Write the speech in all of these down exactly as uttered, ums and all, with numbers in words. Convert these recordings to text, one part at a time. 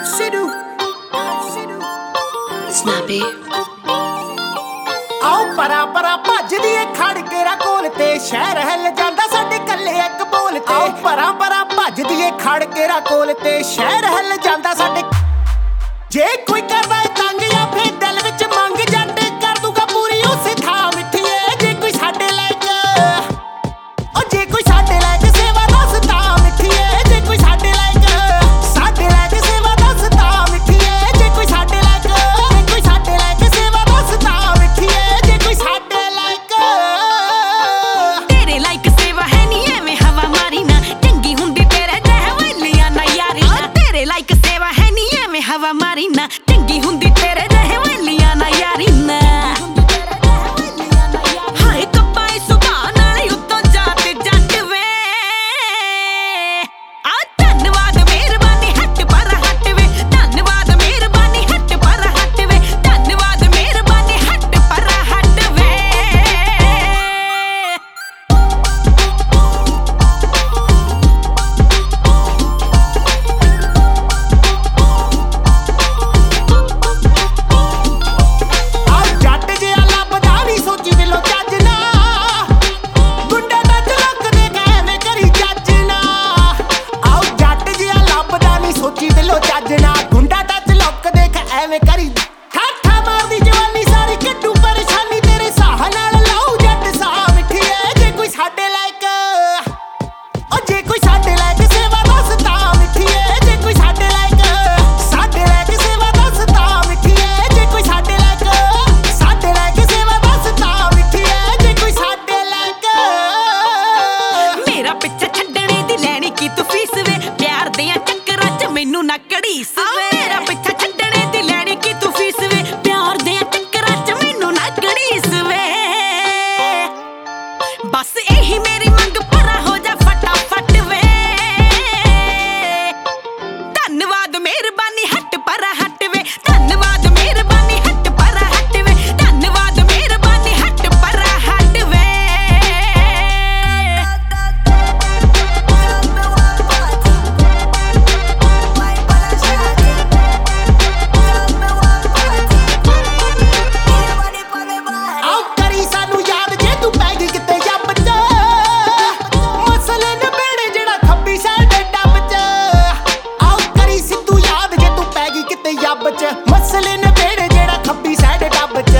Snappy आओ परा परा भजदी ए खड़ के रा कोल ते शहर हिल जांदा साडे कल्ले एक बोल ते आओ परा परा भजदी ए खड़ के रा कोल ते शहर हिल जांदा साडे जे कोई करदा ए तंग या फिर दिल विच मंग जट कर दूगा पूरी उस थां मिठिए जे कोई साडे लायक ओ जे कोई साडे लायक सेवा दसदा मिठिए जे कोई साडे लायक साडे लायक सेवा दसदा मिठिए जे कोई साडे लायक जे कोई साडे लायक सेवा दसदा मिठिए जे कोई साडे लायक तेरे लायक सेवा है नी एवें हवा मारी ना चंगी हुंदी तेरे जह वलियां ना यारी ना तेरे लायक सेवा है नी एवें हवा मारी ना चंगी हुंदी तेरे जह वलियां ना यारी ना हाय कपाई सुभान नाले उत्तों जाते जट वे आ धन्नवाद मेहरबानी हट पर हट वे धन्नवाद मेहरबानी हट पर हट वे धन्नवाद मेहरबानी हट पर हट वे ਆ ਜੱਟ ਜਿਹਾ ਲੱਭਦਾ ਨੀ ਸੋਚੀ ਦਿਲੋਂ ਚੱਜ ਨਾ ਗੁੰਡਾ ਟੱਚ ਲੁੱਕਦੇ ਐਵੇਂ ਕਰੀ ਜੱਜ ਨਾ ਆਓ ਜੱਟ ਜਿਹਾ ਲੱਭਦਾ ਨੀ ਸੋਚੀ ਦਿਲੋਂ ਚੱਜ ਨਾ ਗੁੰਡਾ ਟੱਚ ਲੁੱਕ ਦੇਖ ਐਵੇਂ ਕਰੀ ਠਾਠਾ ਮਾਰਦੀ ਜਵਾਨੀ ਸਾਰੀ ਕੱਢੂ ਪਰੇਸ਼ਾਨੀ ਤੇਰੇ ਸਾਹ ਨਾਲ ਲਾਉ ਜੱਟ ਸਾਹ ਮਿੱਠੀਏ ਜੇ ਕੋਈ ਸਾਡੇ ਲਾਇਕ ਓ ਜੇ ਕੋਈ ਸਾਡੇ ਲਾਇਕ ਸੇਵਾ ਦਸਦਾ ਮਿੱਠੀਏ ਜੇ ਕੋਈ ਸਾਡੇ ਲਾਇਕ ਸਾਡੇ ਲਾਇਕ ਸੇਵਾ ਦਸਦਾ ਮਿੱਠੀਏ ਜੇ ਕੋਈ ਸਾਡੇ ਲਾਇਕ ਸਾਡੇ ਲਾਇਕ ਸੇਵਾ ਦਸਦਾ ਮਿੱਠੀਏ ਜੇ ਕੋਈ ਸਾਡੇ ਲਾਇਕ ਮੇਰਾ ਪਿੱਛਾ ਛੱਡਣੇ ਦੀ ਲੈਣੀ ਕੀ ਤੂੰ ਫੀਸ ਵੇ ਪਿਆਰ ਦੀਆਂ ਚੱਕਰਾਂ 'ਚ ਮੈਨੂੰ ਨਾ ਘੜੀਸ ਵੇ ਮੇਰਾ ਪਿੱਛਾ ਛੱਡਣੇ ਦੀ ਲੈਣੀ ਕੀ ਤੂੰ ਫੀਸ ਵੇ ਪਿਆਰ ਦੀਆਂ ਚੱਕਰਾਂ 'ਚ ਮੈਨੂੰ ਨਾ ਘੜੀਸ ਵੇ ਬਸ ਇਹੀ ਮੇਰੀ ਮੰਗ ਪੂਰਾ ਹੋ ਜਾ ਫਟਾਫਟ ਵੇ ਧੰਨਵਾਦ ਮਿਹਰਬਾਨੀ ਹਟ ਪਰ ਹਟ ਵੇ ਧੰਨਵਾਦ ਮਿਹਰਬਾਨੀ ਹਟ ਪਰ ਹਟ ਵੇ ਧੰਨਵਾਦ ਮਿਹਰਬਾਨੀ ਹਟ ਪਰ ਹਟ ਵੇ ਆਓ ਕਰੀ ਸਾਨੂੰ ਯਾਦ ਜੇ ਤੂੰ ਪੈ ਗਈ ਕਿਤੇ ਜੱਬ ਚ ਮਸਲੇ ਨਿਬੇੜੇ ਜਿਹੜਾ ਖੱਬੀ ਸਾਈਡ ਡੱਬ ਚ ਆਓ ਕਰੀ ਸਿੱਧੂ ਯਾਦ ਜੇ ਤੂੰ ਪੈ ਗਈ ਕਿਤੇ ਜੱਬ ਚ ਮਸਲੇ ਨਿਬੇੜੇ ਜਿਹੜਾ ਖੱਬੀ ਸਾਈਡ ਡੱਬ ਚ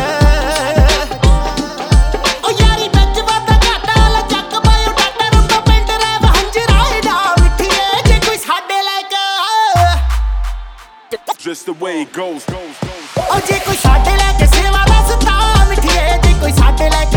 ਓ ਯਾਰੀ ਵਿੱਚ ਵਾਦਾ ਘਾਟਾ ਲਾ ਚੱਕ ਬਾਇਓ ਡਾਟਾ ਰੰਬਾ ਪਿੰਡ ਰਹਿ ਵਹੰਜਰਾਏ ਦਾ ਮਿੱਠੀਏ ਜੇ ਕੋਈ ਸਾਡੇ ਲਾਇਕ Just the way it goes, goes, goes. ਓ ਜੇ ਕੋਈ ਸਾਡੇ ਲਾਇਕ ਸੇਵਾ ਦਸਦਾ ਮਿੱਠੀਏ ਜੇ ਕੋਈ ਸਾਡੇ ਲਾਇਕ